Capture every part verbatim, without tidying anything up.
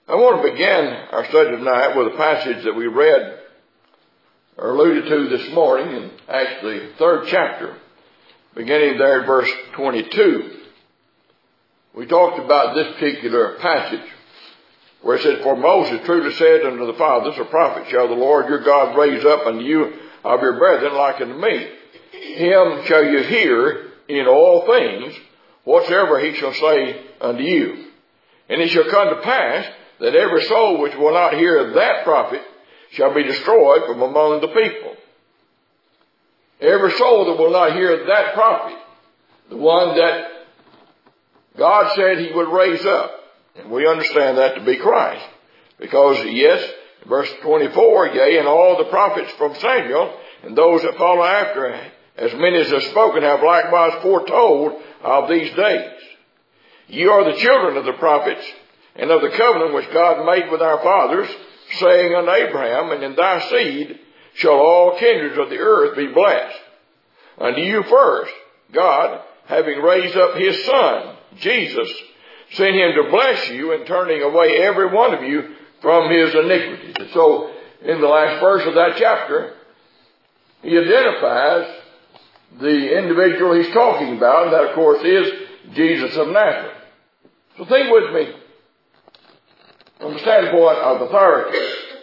I want to begin our study tonight with a passage that we read or alluded to this morning in Acts, the third chapter, beginning there at verse twenty-two. We talked about this particular passage where it said, "For Moses truly said unto the fathers, the prophets, shall the Lord your God raise up unto you of your brethren like unto me. Him shall you hear in all things, whatsoever he shall say unto you. And it shall come to pass that every soul which will not hear that prophet shall be destroyed from among the people." Every soul that will not hear that prophet, the one that God said he would raise up. And we understand that to be Christ. Because, yes, verse twenty-four, "Yea, and all the prophets from Samuel, and those that follow after, as many as have spoken, have likewise foretold of these days. Ye are the children of the prophets, and of the covenant which God made with our fathers, saying unto Abraham, And in thy seed shall all kindreds of the earth be blessed. Unto you first, God, having raised up his Son, Jesus, sent him to bless you, in turning away every one of you from his iniquities." And so, in the last verse of that chapter, he identifies the individual he's talking about, and that, of course, is Jesus of Nazareth. So think with me from the standpoint of authority.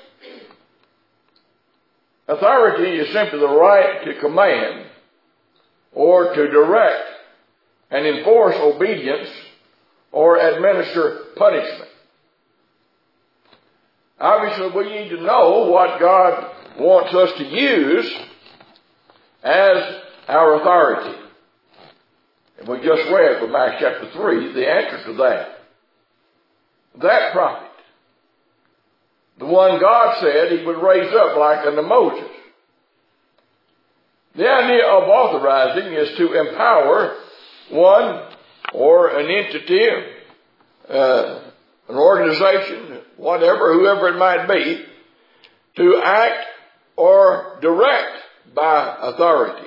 Authority is simply the right to command or to direct and enforce obedience or administer punishment. Obviously, we need to know what God wants us to use as our authority. And we just read from Acts chapter three the answer to that. That prophet, the one God said he would raise up like unto Moses. The idea of authorizing is to empower one or an entity, uh, an organization, whatever, whoever it might be, to act or direct by authority.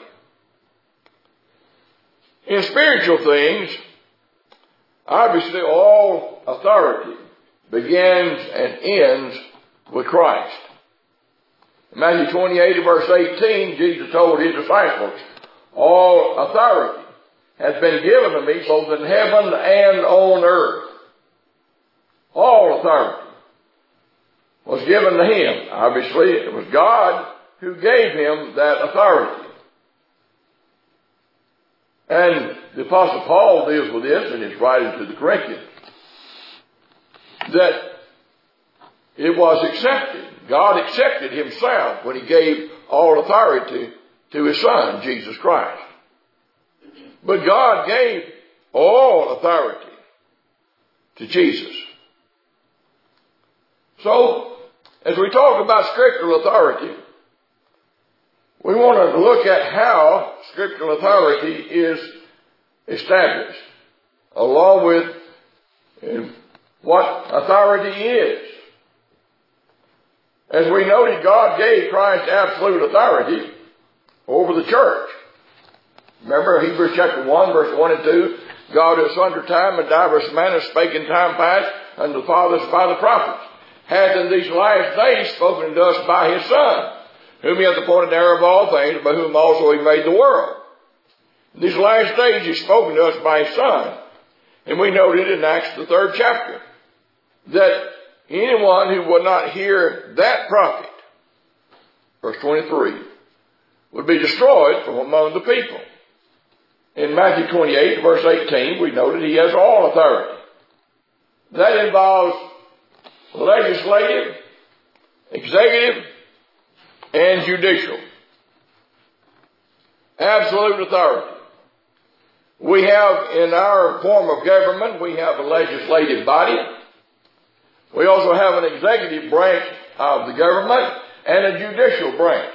In spiritual things, obviously all authority begins and ends with Christ. In Matthew twenty-eight, verse eighteen, Jesus told his disciples, "All authority has been given to me both in heaven and on earth." All authority was given to him. Obviously, it was God who gave him that authority. And the Apostle Paul deals with this in his writing to the Corinthians, that it was accepted. God accepted himself when he gave all authority to his Son, Jesus Christ. But God gave all authority to Jesus. So, as we talk about scriptural authority, we want to look at how scriptural authority is established, along with what authority is. As we noted, God gave Christ absolute authority over the church. Remember Hebrews chapter one, verse one and two, "God who sundry time and divers manners spake in time past unto the fathers by the prophets, hath in these last days spoken to us by his Son, whom he hath appointed heir of all things, by whom also he made the world." In these last days he's spoken to us by his Son. And we noted in Acts the third chapter that anyone who would not hear that prophet, verse twenty-three, would be destroyed from among the people. In Matthew twenty-eight, verse eighteen, we noted he has all authority. That involves legislative, executive, and judicial. Absolute authority. We have in our form of government, we have a legislative body. We also have an executive branch of the government and a judicial branch.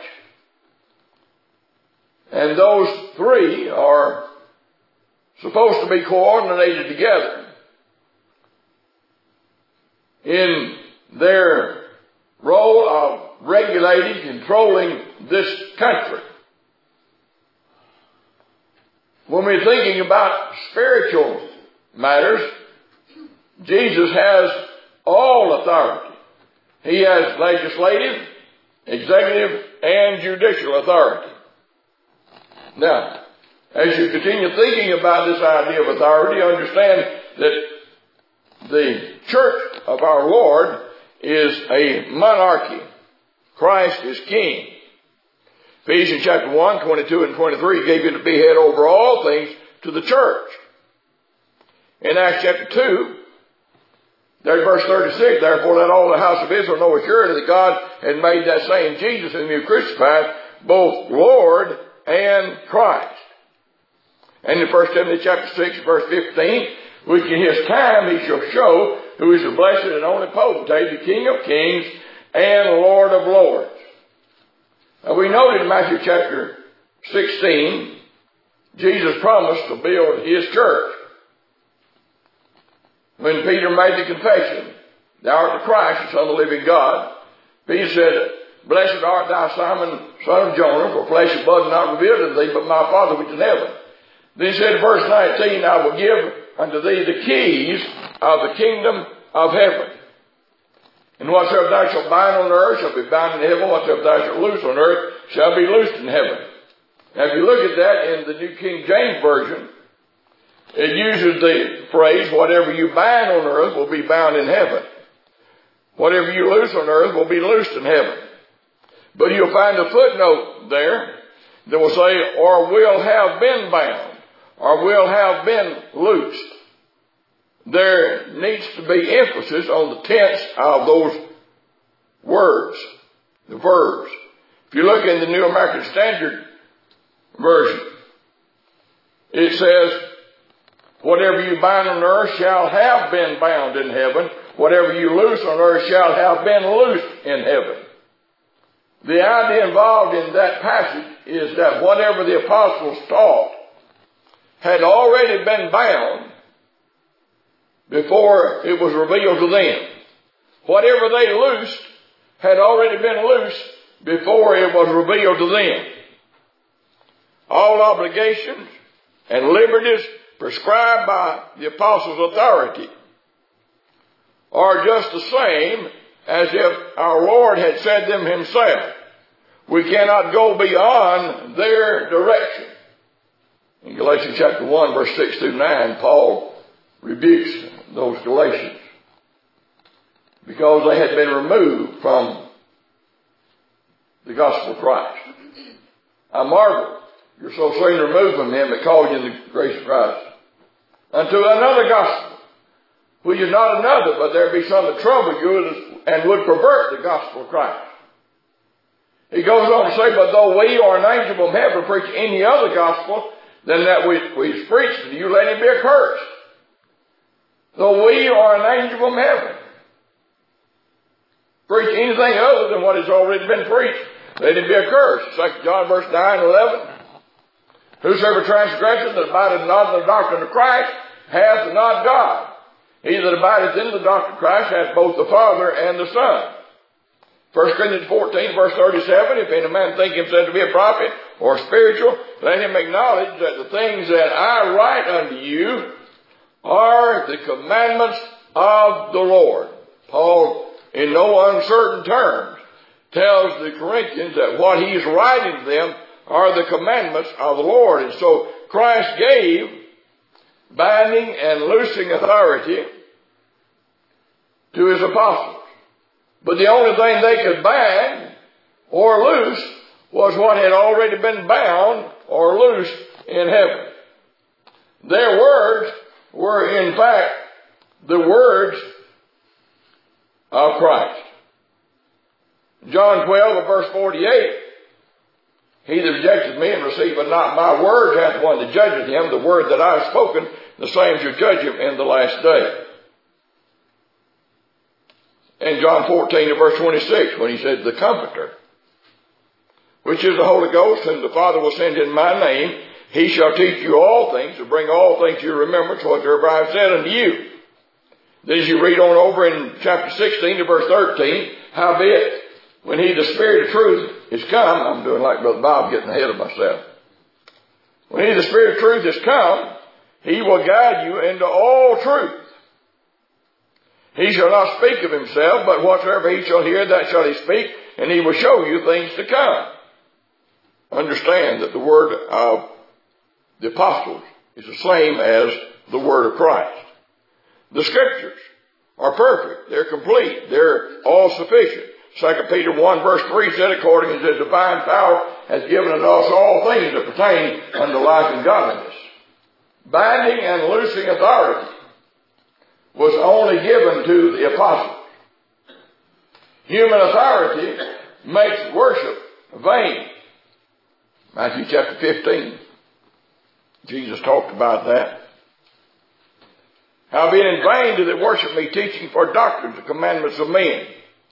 And those three are supposed to be coordinated together in their role of regulating, controlling this country. When we're thinking about spiritual matters, Jesus has all authority. He has legislative, executive, and judicial authority. Now, as you continue thinking about this idea of authority, understand that the church of our Lord is a monarchy. Christ is king. Ephesians chapter one, twenty-two and twenty-three gave you to be head over all things to the church. In Acts chapter two, there's verse thirty-six, therefore let all the house of Israel know assuredly that God had made that same Jesus whom you crucified both Lord and Christ. And in First Timothy chapter six, verse fifteen, which in his time he shall show who is the blessed and only potentate, the King of kings and Lord of lords. Now we noted in Matthew chapter sixteen, Jesus promised to build his church. When Peter made the confession, thou art the Christ, the Son of the living God, Peter said, blessed art thou, Simon, son of Jonah, for flesh and blood not revealed unto thee, but my Father which is in heaven. Then he said, verse nineteen, I will give unto thee the keys of the kingdom of heaven. And whatsoever thou shalt bind on earth shall be bound in heaven. Whatsoever thou shalt loose on earth shall be loosed in heaven. Now if you look at that in the New King James Version, it uses the phrase, whatever you bind on earth will be bound in heaven. Whatever you loose on earth will be loosed in heaven. But you'll find a footnote there that will say, or will have been bound, or will have been loosed. There needs to be emphasis on the tense of those words, the verbs. If you look in the New American Standard Version, it says, whatever you bind on earth shall have been bound in heaven. Whatever you loose on earth shall have been loosed in heaven. The idea involved in that passage is that whatever the apostles taught had already been bound before it was revealed to them. Whatever they loosed had already been loosed before it was revealed to them. All obligations and liberties prescribed by the apostles' authority are just the same as if our Lord had said them himself. We cannot go beyond their direction. In Galatians chapter one, verse six through nine, Paul rebukes those Galatians because they had been removed from the gospel of Christ. I marvel you're so soon removed from him that called you in the grace of Christ unto another gospel, which is not another, but there be some that trouble you and would pervert the gospel of Christ. He goes on to say, but though we or an angel from heaven preach any other gospel than that which we preach to you, let him be accursed. Though we or an angel from heaven preach anything other than what has already been preached, let him be accursed. Second John verse nine and eleven. Whosoever transgresseth that abideth not in the doctrine of Christ hath not God. He that abideth in the doctrine of Christ hath both the Father and the Son. First Corinthians fourteen, verse thirty-seven, if any man think himself to be a prophet or spiritual, let him acknowledge that the things that I write unto you are the commandments of the Lord. Paul, in no uncertain terms, tells the Corinthians that what he's writing to them are the commandments of the Lord. And so Christ gave binding and loosing authority to his apostles. But the only thing they could bind or loose was what had already been bound or loosed in heaven. Their words were in fact the words of Christ. John twelve, verse forty-eight, he that rejecteth me and receiveth not my word hath one that judgeth him. The word that I have spoken, the same shall judge him in the last day. And John fourteen, verse twenty-six, when he said, the Comforter, which is the Holy Ghost, whom the Father will send in my name, he shall teach you all things, to bring all things to your remembrance, whatsoever I have said unto you. Then as you read on over in chapter sixteen to verse thirteen, howbeit, when he, the Spirit of truth, is come, I'm doing like Brother Bob, getting ahead of myself. When he, the Spirit of truth, is come, he will guide you into all truth. He shall not speak of himself, but whatsoever he shall hear, that shall he speak, and he will show you things to come. Understand that the word of the apostles is the same as the word of Christ. The scriptures are perfect. They're complete. They're all sufficient. Second Peter one verse three said, according as his divine power has given unto us all things that pertain unto life and godliness. Binding and loosing authority was only given to the apostles. Human authority makes worship vain. Matthew chapter fifteen. Jesus talked about that. Howbeit in vain do they worship me, teaching for doctrines the commandments of men.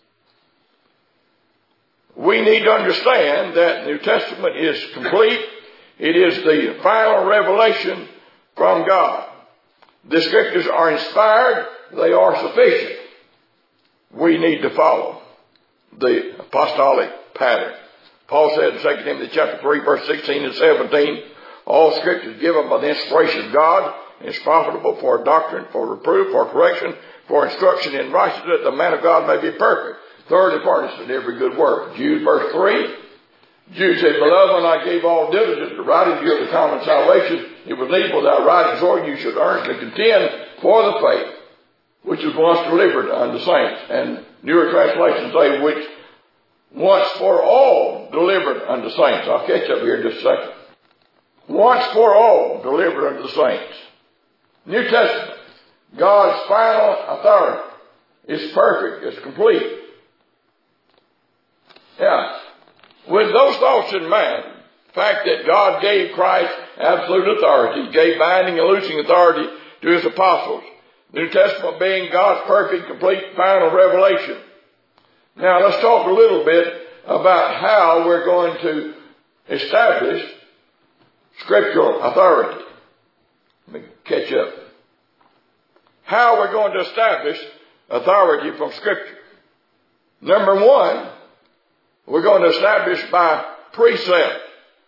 We need to understand that the New Testament is complete. It is the final revelation from God. The scriptures are inspired. They are sufficient. We need to follow the apostolic pattern. Paul said in Second Timothy chapter three, verse sixteen and seventeen, all scripture is given by the inspiration of God and is profitable for doctrine, for reproof, for correction, for instruction in righteousness, that the man of God may be perfect, thoroughly furnished in every good work. Jude verse three. Jude said, beloved, when I gave all diligence to write unto you of the common salvation, it was needful that I write exhorting you should earnestly contend for the faith which was once delivered unto saints. And newer translations say, which once for all delivered unto saints. I'll catch up here in just a second. Once for all delivered unto the saints. New Testament, God's final authority is perfect, it's complete. Yeah. With those thoughts in mind, the fact that God gave Christ absolute authority, gave binding and loosing authority to his apostles, the New Testament being God's perfect, complete, final revelation. Now let's talk a little bit about how we're going to establish scriptural authority. Let me catch up. How we're going to establish authority from Scripture. Number one, we're going to establish by precept.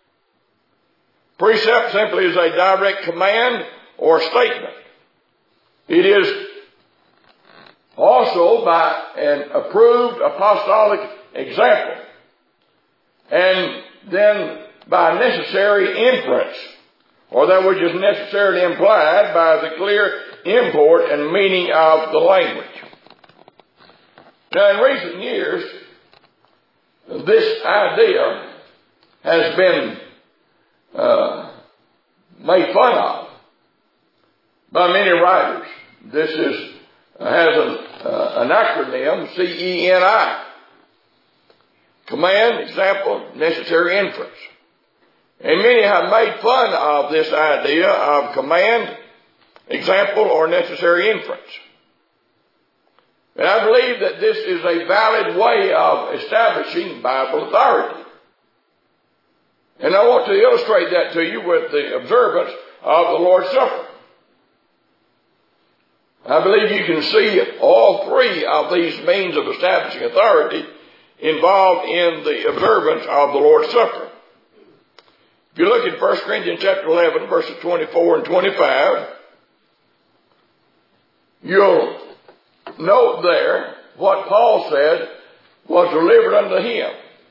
Precept simply is a direct command or statement. It is also by an approved apostolic example. And then by necessary inference, or that which is necessarily implied by the clear import and meaning of the language. Now, in recent years, this idea has been uh, made fun of by many writers. This is uh, has an, uh, an acronym, C E N I. Command, example, necessary inference. And many have made fun of this idea of command, example, or necessary inference. And I believe that this is a valid way of establishing Bible authority. And I want to illustrate that to you with the observance of the Lord's Supper. I believe you can see all three of these means of establishing authority involved in the observance of the Lord's Supper. If you look at First Corinthians chapter eleven, verses twenty-four and twenty-five, you'll note there what Paul said was delivered unto him.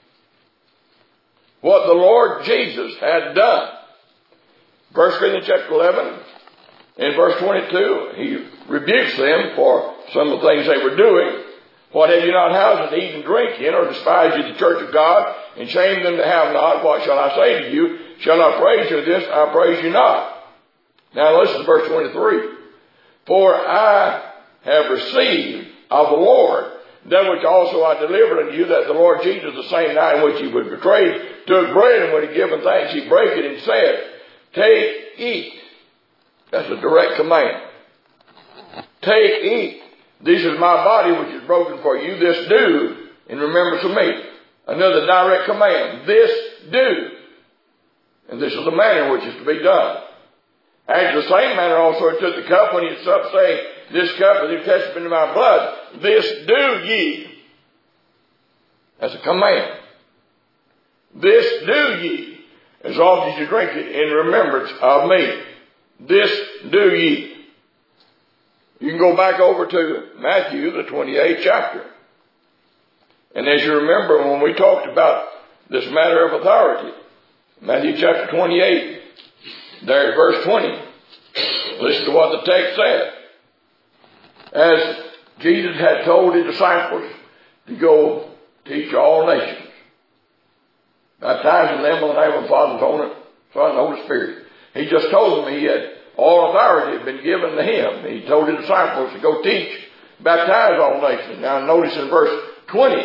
What the Lord Jesus had done. First Corinthians chapter eleven, in verse twenty-two, he rebukes them for some of the things they were doing. What have you not houses to eat and drink in, or despise you the church of God, and shame them that have not? What shall I say to you? Shall I praise you this? I praise you not. Now listen to verse twenty-three. For I have received of the Lord that which also I delivered unto you, that the Lord Jesus, the same night in which he was betrayed, took bread, and when he had given thanks, he brake it and said, Take, eat. That's a direct command. Take, eat. This is my body which is broken for you. This do in remembrance of me. Another direct command. This do. And this is the manner in which is to be done. After the same manner also he took the cup when he had supped, saying, This cup is the New Testament in my blood. This do ye. That's a command. This do ye, as often as you drink it in remembrance of me. This do ye. You can go back over to Matthew, the twenty-eighth chapter. And as you remember when we talked about this matter of authority, Matthew chapter twenty-eight, there at verse twenty, listen to what the text said. As Jesus had told his disciples to go teach all nations, baptizing them in the name of the Father, Son, and Holy Spirit. He just told them he had all authority had been given to him. He told his disciples to go teach, baptize all nations. Now notice in verse twenty,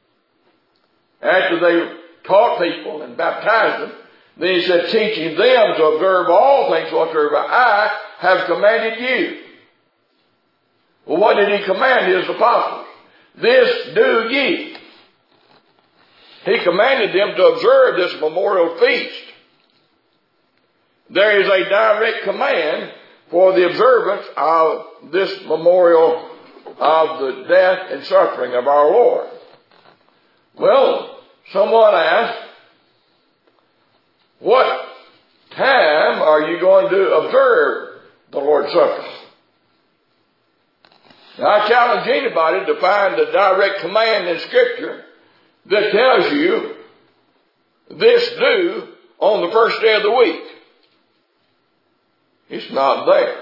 after they taught people and baptized them, then he said, teaching them to observe all things whatsoever I have commanded you. Well, what did he command his apostles? This do ye. He commanded them to observe this memorial feast. There is a direct command for the observance of this memorial of the death and suffering of our Lord. Well, someone asked, what time are you going to observe the Lord's Supper? Now, I challenge anybody to find a direct command in Scripture that tells you this do on the first day of the week. It's not there.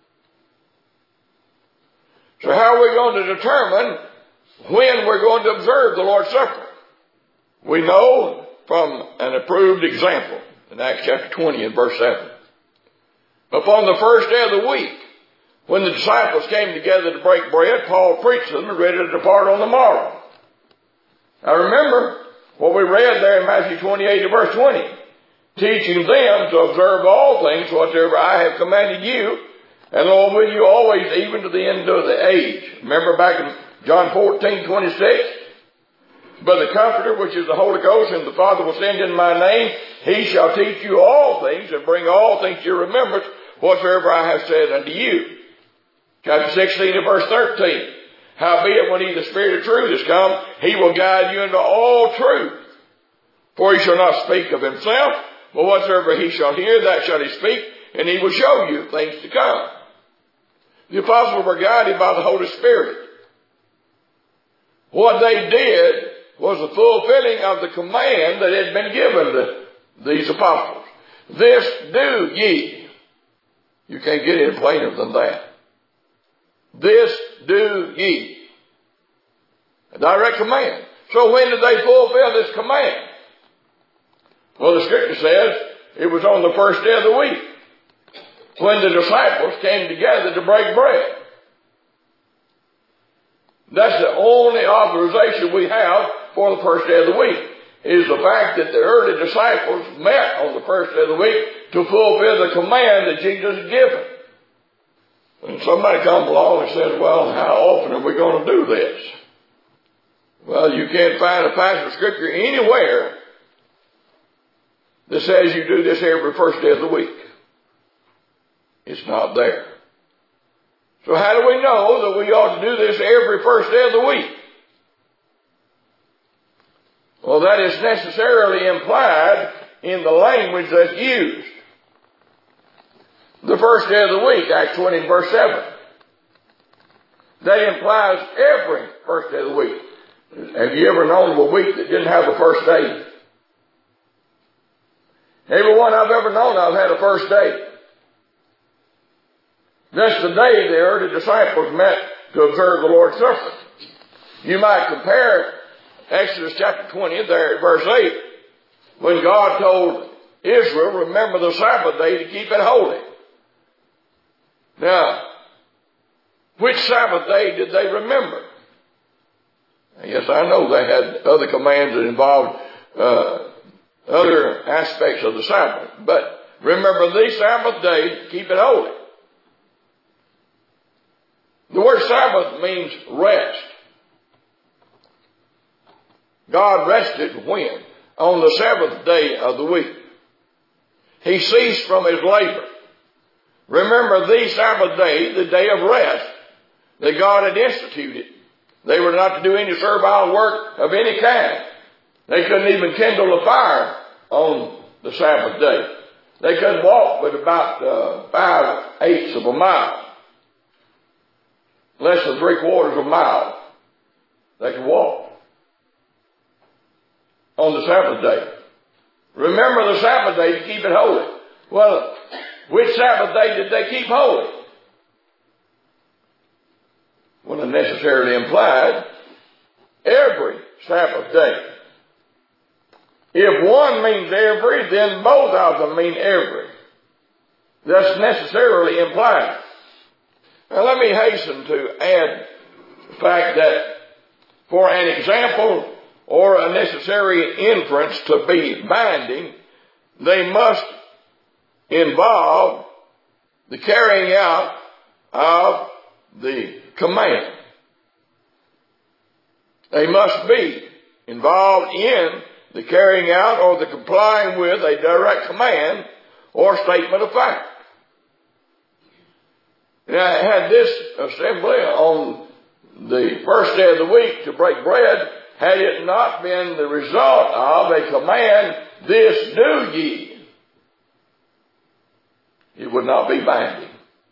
So how are we going to determine when we're going to observe the Lord's Supper? We know from an approved example in Acts chapter twenty and verse seven. Upon the first day of the week, when the disciples came together to break bread, Paul preached to them and ready to depart on the morrow. Now remember what we read there in Matthew twenty-eight and verse twenty. Teaching them to observe all things whatsoever I have commanded you, and Lord, with you always, even to the end of the age. Remember back in John fourteen twenty-six? But the Comforter, which is the Holy Ghost, whom the Father will send in my name, he shall teach you all things, and bring all things to your remembrance, whatsoever I have said unto you. Chapter sixteen and verse thirteen. Howbeit, when he, the Spirit of truth, is come, he will guide you into all truth. For he shall not speak of himself, but whatsoever he shall hear, that shall he speak, and he will show you things to come. The apostles were guided by the Holy Spirit. What they did was the fulfilling of the command that had been given to these apostles. This do ye. You can't get any plainer than that. This do ye. A direct command. So when did they fulfill this command? Well, the Scripture says it was on the first day of the week when the disciples came together to break bread. That's the only authorization we have for the first day of the week, is the fact that the early disciples met on the first day of the week to fulfill the command that Jesus had given. And somebody comes along and says, well, how often are we going to do this? Well, you can't find a passage of Scripture anywhere that says you do this every first day of the week. It's not there. So how do we know that we ought to do this every first day of the week? Well, that is necessarily implied in the language that's used. The first day of the week, Acts twenty and verse seven. That implies every first day of the week. Have you ever known of a week that didn't have a first day? Every one I've ever known of had a first day. That's the day the early disciples met to observe the Lord's Supper. You might compare Exodus chapter twenty there at verse eight, when God told Israel, remember the Sabbath day to keep it holy. Now, which Sabbath day did they remember? Yes, I know they had other commands that involved uh, other aspects of the Sabbath, but remember the Sabbath day to keep it holy. The word Sabbath means rest. God rested when? On the seventh day of the week. He ceased from his labor. Remember the Sabbath day, the day of rest that God had instituted. They were not to do any servile work of any kind. They couldn't even kindle a fire on the Sabbath day. They couldn't walk but about uh, five eighths of a mile. less than three quarters of a mile. They could walk on the Sabbath day. Remember the Sabbath day to keep it holy. Well, which Sabbath day did they keep holy? Well, it necessarily implied every Sabbath day. If one means every, then both of them mean every. That's necessarily implied. Now let me hasten to add the fact that for an example or a necessary inference to be binding, they must involve the carrying out of the command. They must be involved in the carrying out or the complying with a direct command or statement of fact. Now, had this assembly on the first day of the week to break bread, had it not been the result of a command, this do ye, it would not be binding.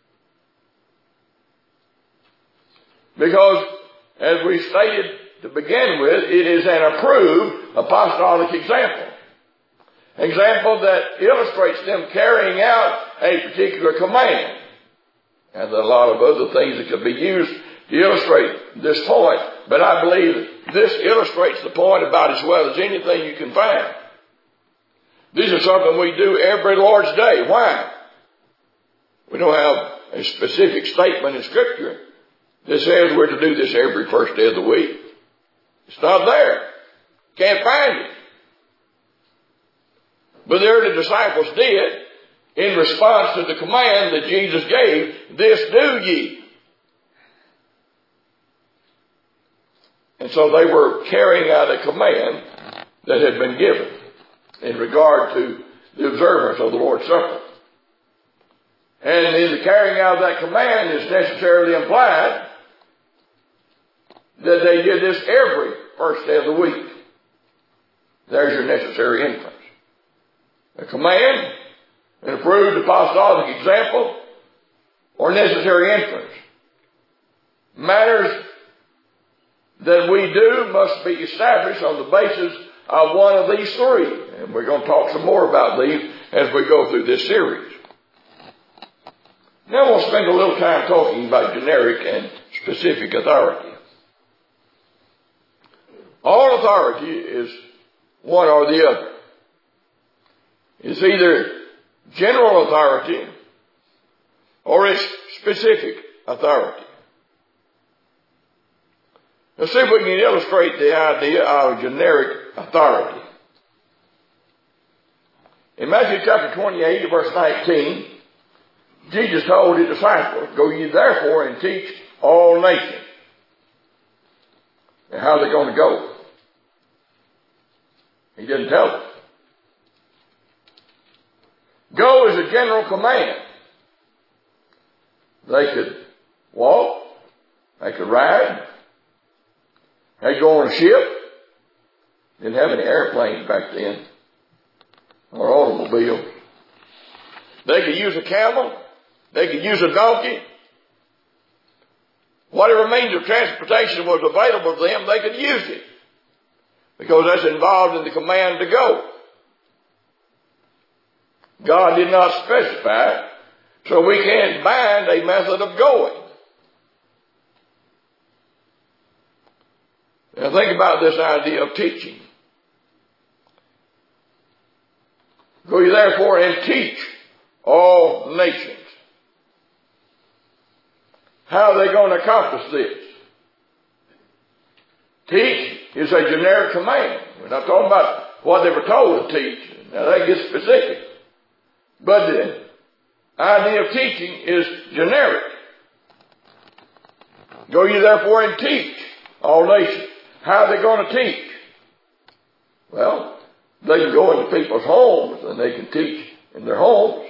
Because, as we stated to begin with, it is an approved apostolic example. Example that illustrates them carrying out a particular command. And there are a lot of other things that could be used to illustrate this point, but I believe this illustrates the point about as well as anything you can find. This is something we do every Lord's Day. Why? We don't have a specific statement in Scripture that says we're to do this every first day of the week. It's not there. Can't find it. But the early disciples did in response to the command that Jesus gave, this do ye. And so they were carrying out a command that had been given in regard to the observance of the Lord's Supper. And in the carrying out of that command is necessarily implied that they did this every first day of the week. There's your necessary inference. A command, an approved apostolic example, or necessary inference. Matters that we do must be established on the basis of one of these three. And we're going to talk some more about these as we go through this series. Now we'll spend a little time talking about generic and specific authority. All authority is one or the other. It's either general authority or it's specific authority. Let's see if we can illustrate the idea of generic authority. In Matthew chapter twenty-eight, verse nineteen, Jesus told his disciples, go ye therefore and teach all nations. And how are they going to go? He didn't tell them. Go is a general command. They could walk. They could ride. They could go on a ship. Didn't have any airplanes back then. Or automobiles. They could use a camel. They could use a donkey. Whatever means of transportation was available to them, they could use it. Because that's involved in the command to go. God did not specify, so we can't bind a method of going. Now think about this idea of teaching. Go ye therefore and teach all nations. How are they going to accomplish this? Teach is a generic command. We're not talking about what they were told to teach. Now that gets specific. But the idea of teaching is generic. Go ye therefore and teach all nations. How are they going to teach? Well, they can go into people's homes and they can teach in their homes.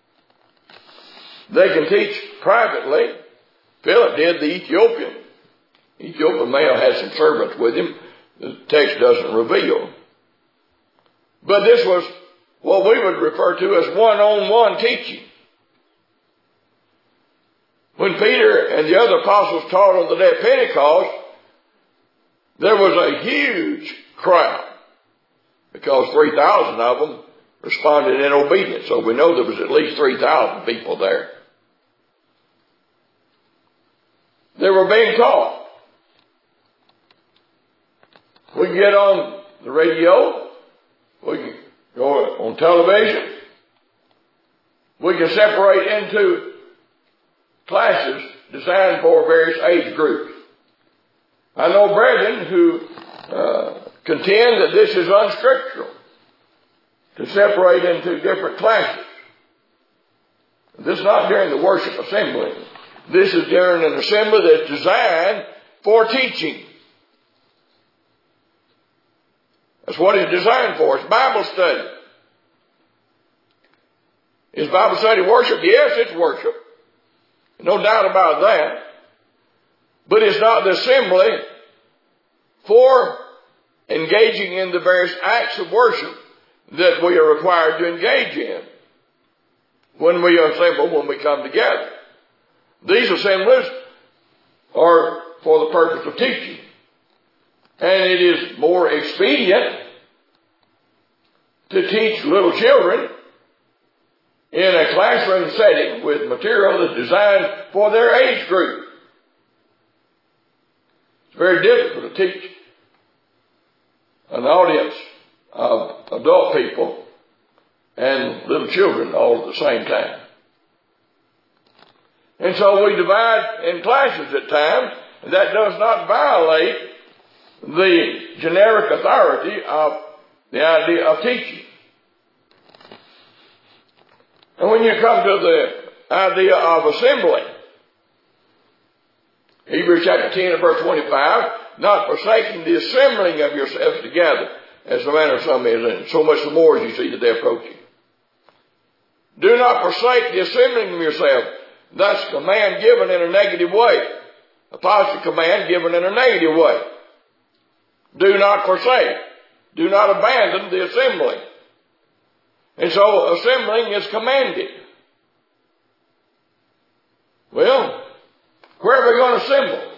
They can teach privately. Philip did, the Ethiopian. Ethiopian male had some servants with him. The text doesn't reveal. But this was what we would refer to as one-on-one teaching. When Peter and the other apostles taught on the day of Pentecost, there was a huge crowd because three thousand of them responded in obedience. So we know there was at least three thousand people there. They were being taught. We can get on the radio. We can go on television. We can separate into classes designed for various age groups. I know brethren who uh, contend that this is unscriptural to separate into different classes. This is not during the worship assembly. This is during an assembly that's designed for teaching. That's what it's designed for. It's Bible study. Is Bible study worship? Yes, it's worship. No doubt about that. But it's not the assembly for engaging in the various acts of worship that we are required to engage in when we assemble, when we come together. These assemblies are for the purpose of teaching. And it is more expedient to teach little children in a classroom setting with material that's designed for their age group. It's very difficult to teach an audience of adult people and little children all at the same time. And so we divide in classes at times, and that does not violate the generic authority of the idea of teaching. And when you come to the idea of assembly, Hebrews chapter ten and verse twenty-five, not forsaking the assembling of yourselves together, as the manner of some is, and so much the more as you see the day approaching. Do not forsake the assembling of yourselves. That's a command given in a negative way. A positive command given in a negative way. Do not forsake. Do not abandon the assembly. And so assembling is commanded. Well, where are we going to assemble?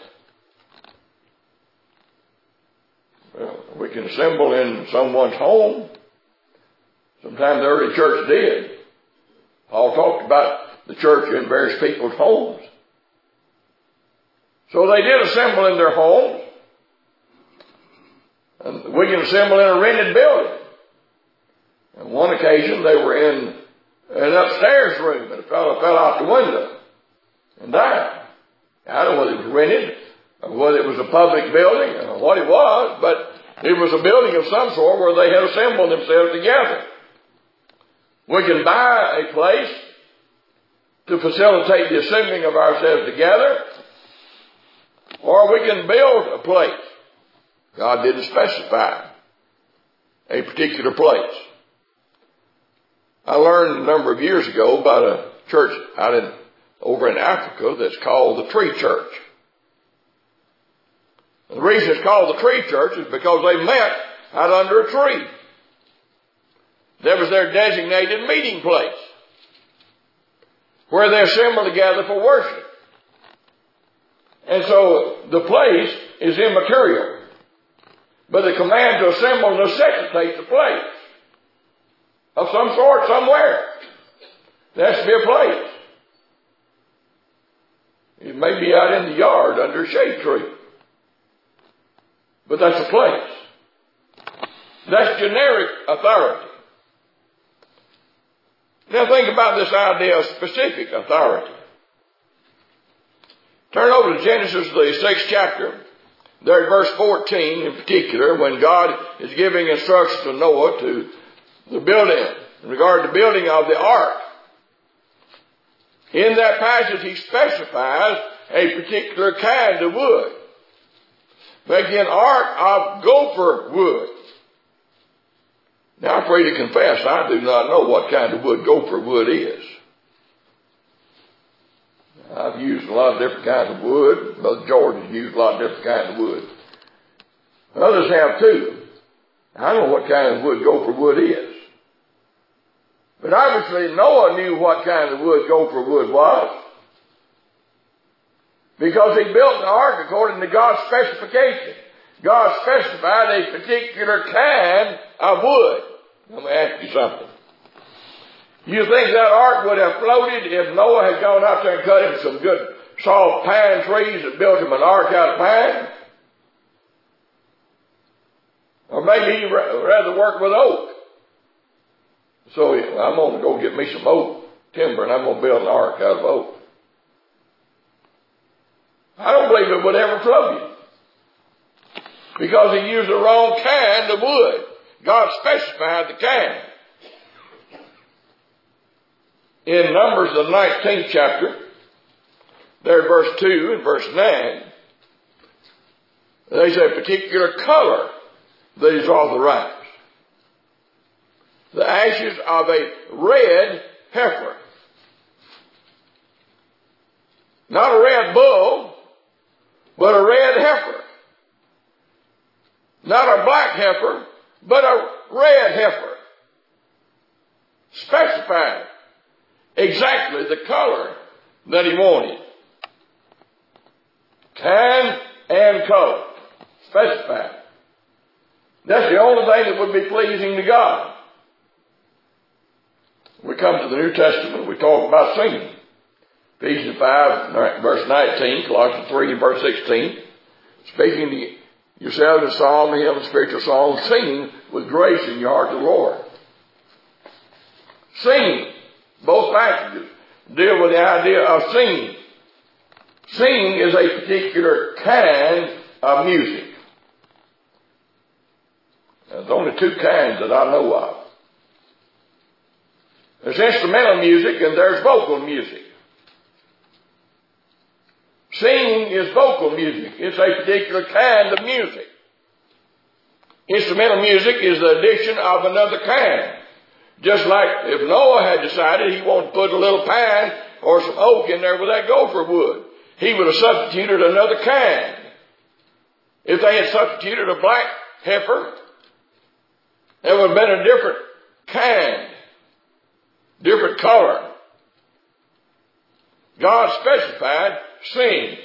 Well, we can assemble in someone's home. Sometimes the early church did. Paul talked about the church in various people's homes. So they did assemble in their homes. And we can assemble in a rented building. On one occasion, they were in an upstairs room, and a fellow fell out the window and died. I don't know whether it was rented, or whether it was a public building, or what it was, but it was a building of some sort where they had assembled themselves together. We can buy a place to facilitate the assembling of ourselves together, or we can build a place. God didn't specify a particular place. I learned a number of years ago about a church out in, over in Africa that's called the Tree Church. And the reason it's called the Tree Church is because they met out under a tree. That was their designated meeting place, where they assembled together for worship. And so the place is immaterial, but the command to assemble necessitates a place of some sort somewhere. There has to be a place. It may be out in the yard under a shade tree, but that's a place. That's generic authority. Now think about this idea of specific authority. Turn over to Genesis, the sixth chapter. There at verse fourteen in particular, when God is giving instructions to Noah to the building, in regard to the building of the ark. In that passage he specifies a particular kind of wood. Making an ark of gopher wood. Now I'm free to confess, I do not know what kind of wood gopher wood is. I've used a lot of different kinds of wood. Brother George has used a lot of different kinds of wood. Others have too. I don't know what kind of wood gopher wood is. But obviously Noah knew what kind of wood gopher wood was. Because he built the ark according to God's specification. God specified a particular kind of wood. Let me ask you something. You think that ark would have floated if Noah had gone out there and cut him some good soft pine trees and built him an ark out of pine? Or maybe he'd rather work with oak. So I'm going to go get me some oak timber and I'm going to build an ark out of oak. I don't believe it would ever float him. Because he used the wrong kind of wood. God specified the kind. In Numbers, the nineteenth chapter, there verse two and verse nine, there's a particular color that is authorized. The ashes of a red heifer. Not a red bull, but a red heifer. Not a black heifer, but a red heifer. Specified exactly the color that he wanted. Kind and color. Specified. That's the only thing that would be pleasing to God. We come to the New Testament, we talk about singing. Ephesians five, verse nineteen, Colossians three, verse sixteen. Speaking to yourselves in psalm, hymn, and spiritual songs, singing with grace in your heart to the Lord. Singing. Both passages deal with the idea of singing. Singing is a particular kind of music. There's only two kinds that I know of. There's instrumental music and there's vocal music. Singing is vocal music. It's a particular kind of music. Instrumental music is the addition of another kind. Just like if Noah had decided he wanted to put a little pine or some oak in there with that gopher wood, he would have substituted another kind. If they had substituted a black heifer, it would have been a different kind, different color. God specified sing.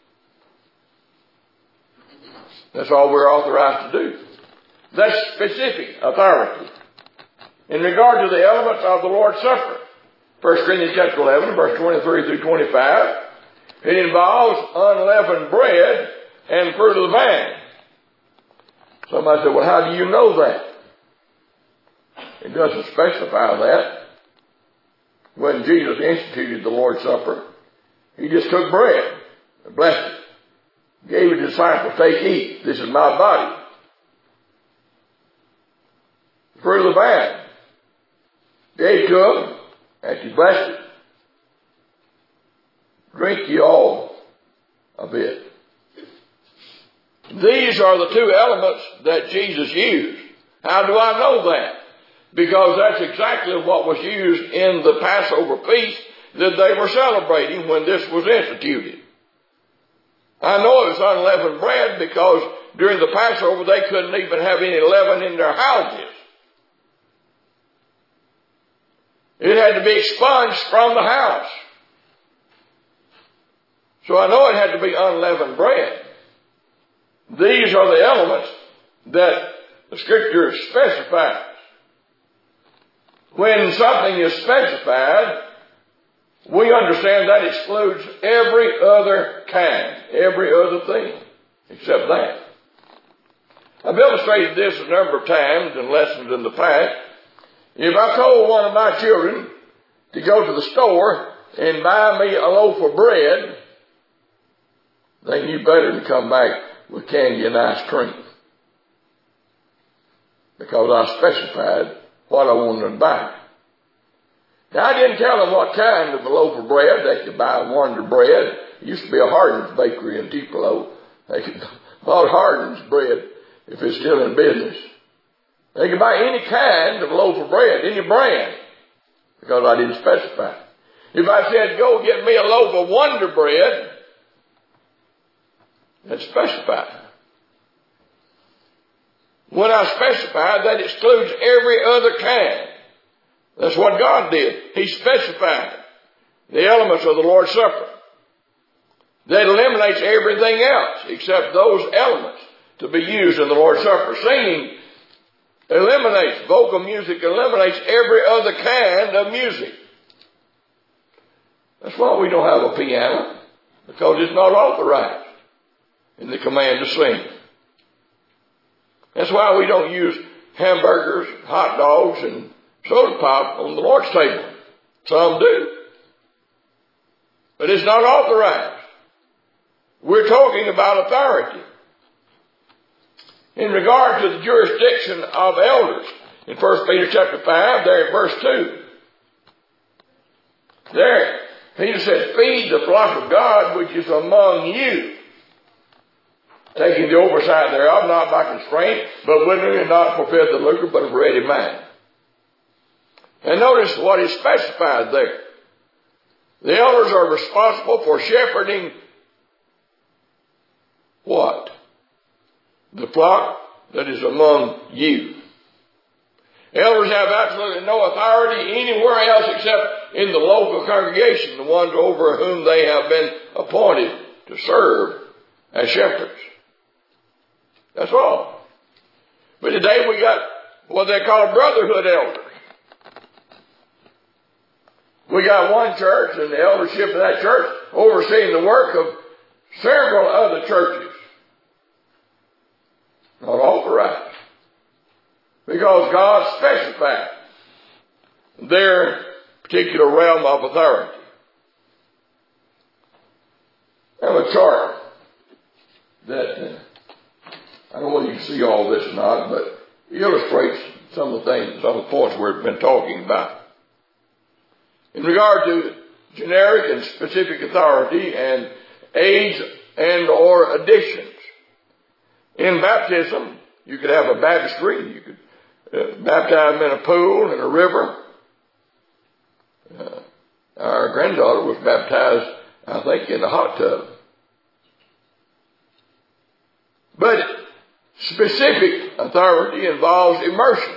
That's all we're authorized to do. That's specific authority. In regard to the elements of the Lord's Supper, First Corinthians chapter eleven, verse twenty-three through twenty-five, it involves unleavened bread and fruit of the vine. Somebody said, well, how do you know that? It doesn't specify that. When Jesus instituted the Lord's Supper, he just took bread and blessed it. Gave his disciples, take, eat. This is my body. Fruit of the vine. Gave to them, and he blessed it. Drink ye all of it. These are the two elements that Jesus used. How do I know that? Because that's exactly what was used in the Passover feast that they were celebrating when this was instituted. I know it was unleavened bread because during the Passover they couldn't even have any leaven in their houses. It had to be expunged from the house. So I know it had to be unleavened bread. These are the elements that the Scripture specifies. When something is specified, we understand that excludes every other kind, every other thing, except that. I've illustrated this a number of times in lessons in the past. If I told one of my children to go to the store and buy me a loaf of bread, they knew better to come back with candy and ice cream. Because I specified what I wanted to buy. Now, I didn't tell them what kind of a loaf of bread. They could buy Wonder Bread. It used to be a Hardin's bakery in Tupelo. They could buy Hardin's bread if it's still in business. They could buy any kind of loaf of bread, any brand, because I didn't specify. If I said, go get me a loaf of Wonder Bread, that's specified. When I specify, that excludes every other kind. That's what God did. He specified the elements of the Lord's Supper. that eliminates everything else except those elements to be used in the Lord's Supper. Singing eliminates, vocal music eliminates every other kind of music. That's why we don't have a piano, because it's not authorized in the command to sing. That's why we don't use hamburgers, hot dogs, and soda pop on the Lord's table. Some do. But it's not authorized. We're talking about authority. In regard to the jurisdiction of elders, in First Peter chapter five, there in verse two, there, Peter said, feed the flock of God which is among you, taking the oversight thereof, not by constraint, but willingly, and not for filth and lucre, but of ready mind. And notice what is specified there. The elders are responsible for shepherding what? The flock that is among you. Elders have absolutely no authority anywhere else except in the local congregation, the ones over whom they have been appointed to serve as shepherds. That's all. But today we got what they call a brotherhood elder. We got one church and the eldership of that church overseeing the work of several other churches. Not authorized. Because God specified their particular realm of authority. I have a chart that, uh, I don't know whether you can see all this or not, but it illustrates some of the things, some of the points we've been talking about. In regard to generic and specific authority and aids and or additions. In baptism, you could have a baptistry. You could uh, baptize them in a pool, in a river. Uh, our granddaughter was baptized, I think, in a hot tub. But specific authority involves immersion.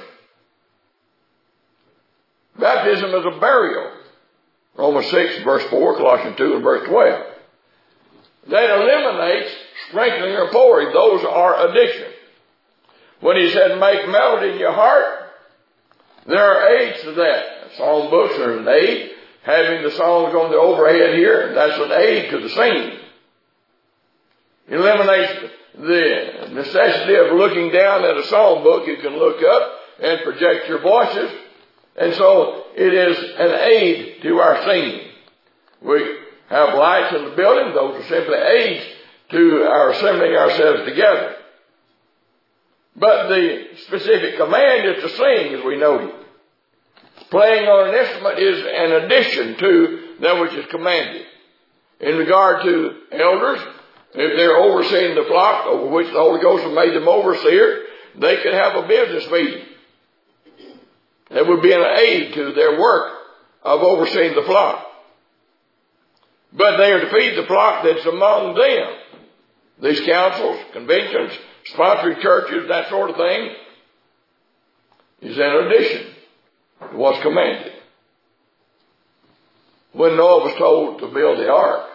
Baptism is a burial. Romans six, verse four, Colossians two, and verse twelve. That eliminates sprinkling or pouring. Those are additions. When he said, make melody in your heart, there are aids to that. Song books are an aid. Having the songs on the overhead here, that's an aid to the singing. Eliminates the necessity of looking down at a song book. You can look up and project your voices. And so it is an aid to our singing. We have lights in the building. Those are simply aids to our assembling ourselves together. But the specific command is to sing, as we noted. Playing on an instrument is an addition to that which is commanded. In regard to elders, if they're overseeing the flock over which the Holy Ghost has made them overseer, they could have a business meeting. That would be an aid to their work of overseeing the flock. But they are to feed the flock that's among them. These councils, conventions, sponsoring churches, that sort of thing, is an addition to what's commanded. When Noah was told to build the ark,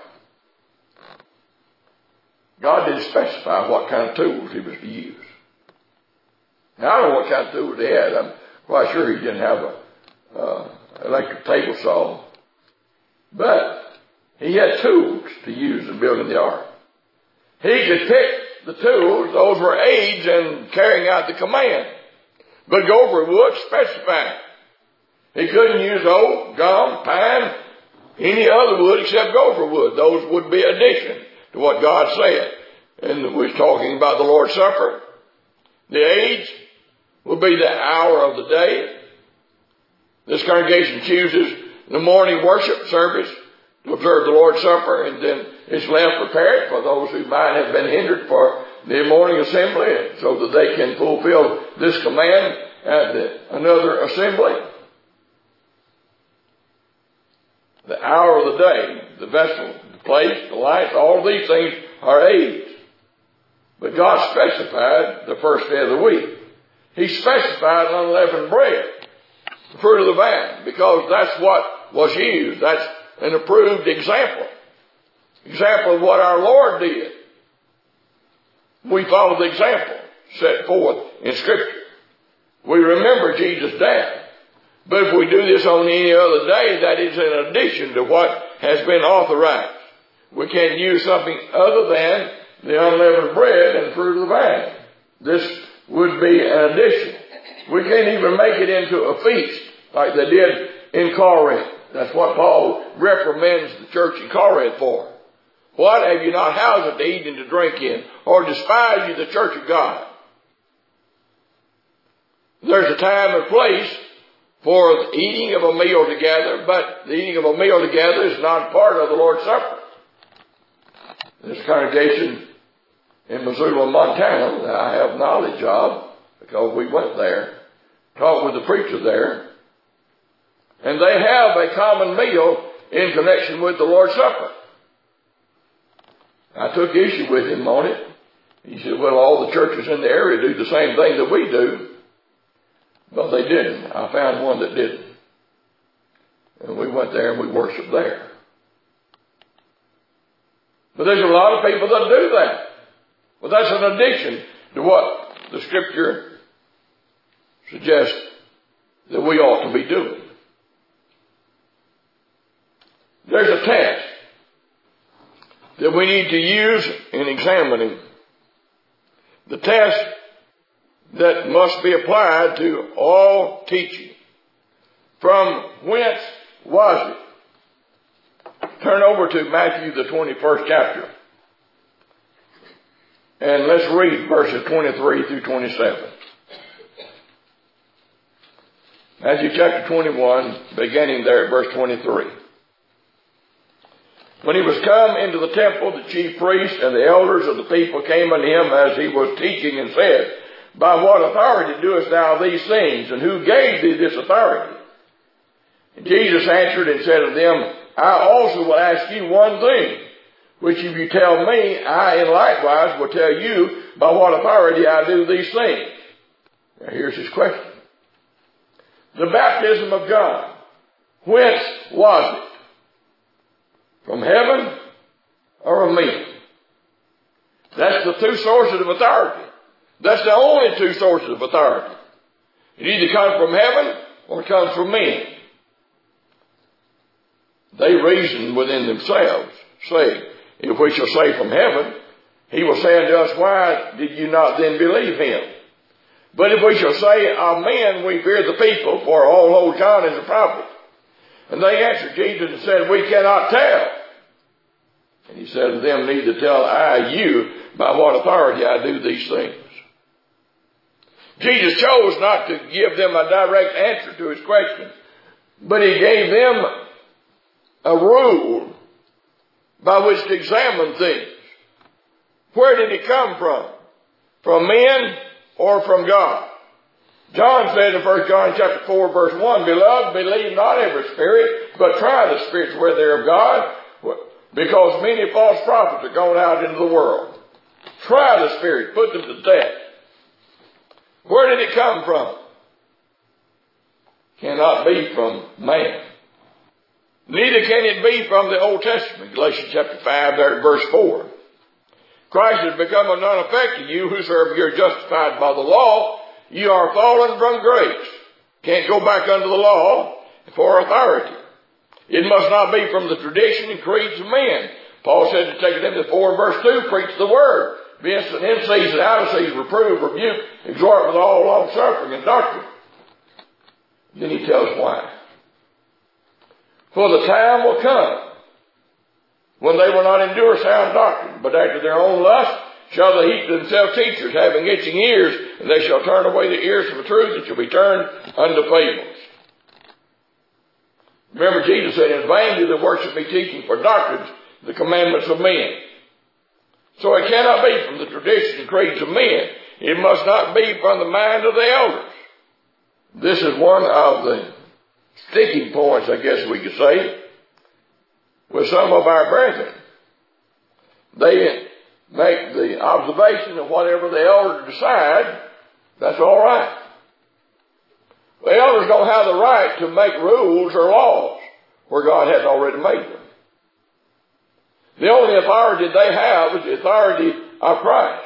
God didn't specify what kind of tools he was to use. Now, I don't know what kind of tools he had. I'm quite sure he didn't have a uh, electric table saw. But he had tools to use in building the ark. He could pick the tools. Those were aids in carrying out the command. But gopher wood specified. He couldn't use oak, gum, pine, any other wood except gopher wood. Those would be addition to what God said. And we're talking about the Lord's Supper. The aids will be the hour of the day. This congregation chooses the morning worship service to observe the Lord's Supper, and then it's left prepared for those who might have been hindered for the morning assembly so that they can fulfill this command at the, another assembly. The hour of the day, the vessel, the place, the lights, all of these things are aids. But God specified the first day of the week. He specified unleavened bread, the fruit of the vine, because that's what was used. That's an approved example example of what our Lord did. We follow the example set forth in Scripture. We remember Jesus' death. But if we do this on any other day, that is in addition to what has been authorized. We can't use something other than the unleavened bread and fruit of the vine. This would be an addition. We can't even make it into a feast like they did in Corinth. That's what Paul reprimands the church in Corinth for. What, have you not houses to eat and to drink in? Or despise you the church of God? There's a time and place for the eating of a meal together, but the eating of a meal together is not part of the Lord's Supper. This congregation in Missoula, Montana, that I have knowledge of, because we went there, talked with the preacher there, and they have a common meal in connection with the Lord's Supper. I took issue with him on it. He said, well, all the churches in the area do the same thing that we do. But they didn't. I found one that didn't. And we went there and we worshiped there. But there's a lot of people that do that. Well, that's an addition to what the Scripture suggests that we ought to be doing. There's a test that we need to use in examining. The test that must be applied to all teaching. From whence was it? Turn over to Matthew, the twenty-first chapter. And let's read verses twenty-three through twenty-seven. Matthew chapter twenty-one, beginning there at verse twenty-three. When he was come into the temple, the chief priests and the elders of the people came unto him as he was teaching, and said, by what authority doest thou these things, and who gave thee this authority? And Jesus answered and said to them, I also will ask you one thing, which if you tell me, I in likewise will tell you by what authority I do these things. Now here's his question. The baptism of John, whence was it? From heaven or of men? That's the two sources of authority. That's the only two sources of authority. It either comes from heaven or it comes from men. They reason within themselves, saying, if we shall say from heaven, he will say unto us, why did you not then believe him? But if we shall say of men, we fear the people, for all hold John as a prophet. And they answered Jesus and said, we cannot tell. And he said to them, neither tell I you by what authority I do these things. Jesus chose not to give them a direct answer to his question, but he gave them a rule by which to examine things. Where did it come from? From men or from God? John said in First John chapter four, verse one, beloved, believe not every spirit, but try the spirits whether they're of God, because many false prophets are gone out into the world. Try the spirits, put them to test. Where did it come from? Cannot be from man. Neither can it be from the Old Testament. Galatians chapter five, there at verse four. Christ has become of none effect to you, whosoever you're justified by the law, you are fallen from grace. Can't go back under the law for authority. It must not be from the tradition and creeds of men. Paul said to take Timothy four, verse two, preach the word. Be instant in season, out of season, reprove, rebuke, exhort with all long suffering and doctrine. Then he tells why. For the time will come when they will not endure sound doctrine, but after their own lust shall they heap to themselves teachers, having itching ears, and they shall turn away the ears from the truth, and shall be turned unto fables. Remember, Jesus said, in vain do they worship me, teaching for doctrines the commandments of men. So it cannot be from the tradition and creeds of men. It must not be from the mind of the elders. This is one of the sticking points, I guess we could say, with some of our brethren. They make the observation of whatever the elders decide, that's all right. The elders don't have the right to make rules or laws where God has already made them. The only authority they have is the authority of Christ.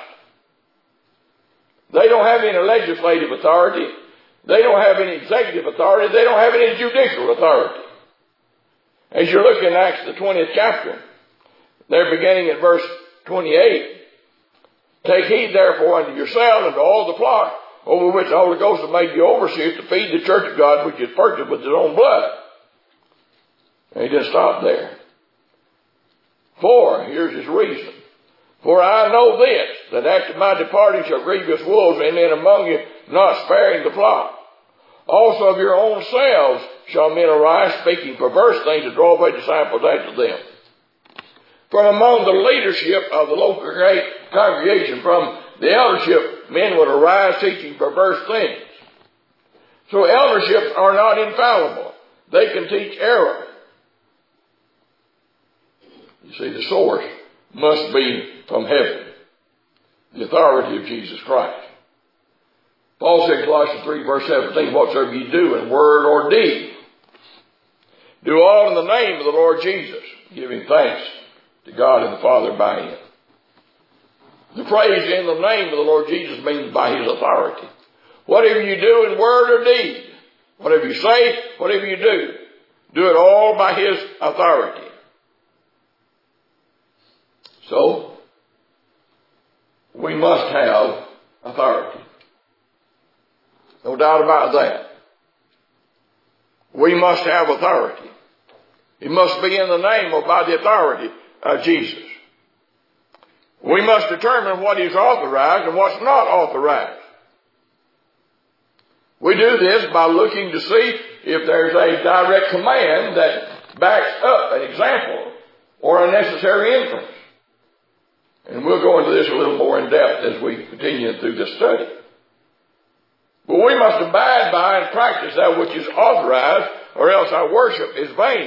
They don't have any legislative authority. They don't have any executive authority. They don't have any judicial authority. As you look in Acts the twentieth chapter, they're beginning at verse twenty-eight. Take heed therefore unto yourselves and to all the flock over which the Holy Ghost has made you overseers to feed the church of God which is purchased with his own blood. And he didn't stop there. For, here's his reason. For I know this, that after my departing shall grievous wolves enter in among you, not sparing the flock. Also of your own selves shall men arise, speaking perverse things to draw away disciples after them. From among the leadership of the local congregation, from the eldership, men would arise teaching perverse things. So elderships are not infallible. They can teach error. You see, the source must be from heaven, the authority of Jesus Christ. Paul said in Colossians three verse seventeen, whatsoever you do in word or deed, do all in the name of the Lord Jesus, giving thanks to God and the Father by him. The phrase in the name of the Lord Jesus means by his authority. Whatever you do in word or deed, whatever you say, whatever you do, do it all by his authority. So, we must have authority. No doubt about that. We must have authority. It must be in the name or by the authority of Jesus. We must determine what is authorized and what's not authorized. We do this by looking to see if there's a direct command that backs up an example or a necessary inference. And we'll go into this a little more in depth as we continue through this study. But we must abide by and practice that which is authorized, or else our worship is vain.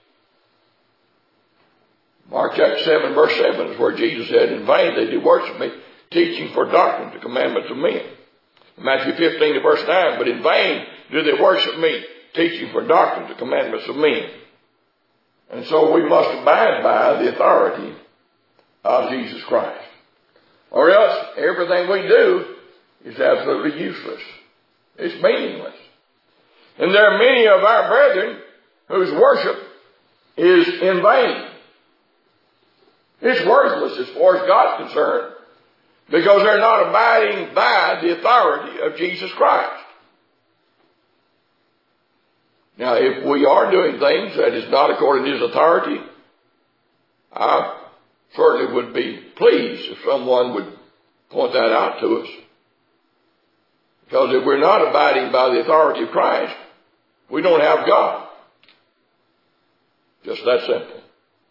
Mark chapter seven verse seven is where Jesus said, in vain they do worship me, teaching for doctrine the commandments of men. Matthew fifteen verse nine, but in vain do they worship me, teaching for doctrine the commandments of men. And so we must abide by the authority of Jesus Christ. Or else everything we do is absolutely useless. It's meaningless. And there are many of our brethren whose worship is in vain. It's worthless as far as God's concerned, because they're not abiding by the authority of Jesus Christ. Now, if we are doing things that is not according to his authority, I certainly would be pleased if someone would point that out to us. Because if we're not abiding by the authority of Christ, we don't have God. Just that simple.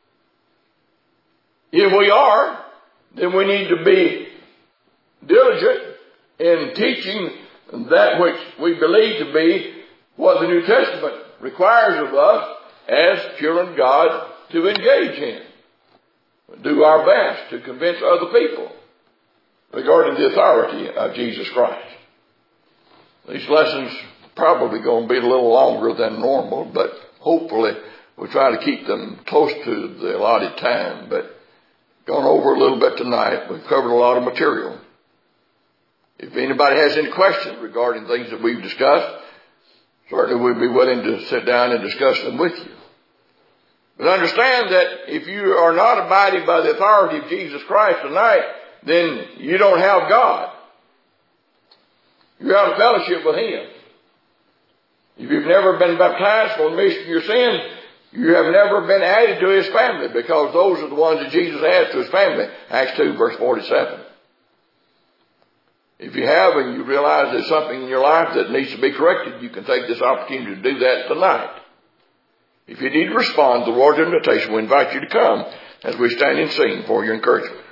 If we are, then we need to be diligent in teaching that which we believe to be what the New Testament requires of us as children of God to engage in. Do our best to convince other people regarding the authority of Jesus Christ. These lessons are probably going to be a little longer than normal, but hopefully we'll try to keep them close to the allotted time. But gone over a little bit tonight. We've covered a lot of material. If anybody has any questions regarding things that we've discussed, certainly we'd be willing to sit down and discuss them with you. But understand that if you are not abiding by the authority of Jesus Christ tonight, then you don't have God. You're out of fellowship with him. If you've never been baptized for the remission of your sins, you have never been added to his family, because those are the ones that Jesus adds to his family. Acts two verse forty-seven. If you have and you realize there's something in your life that needs to be corrected, you can take this opportunity to do that tonight. If you need to respond to the Lord's invitation, we invite you to come as we stand and sing for your encouragement.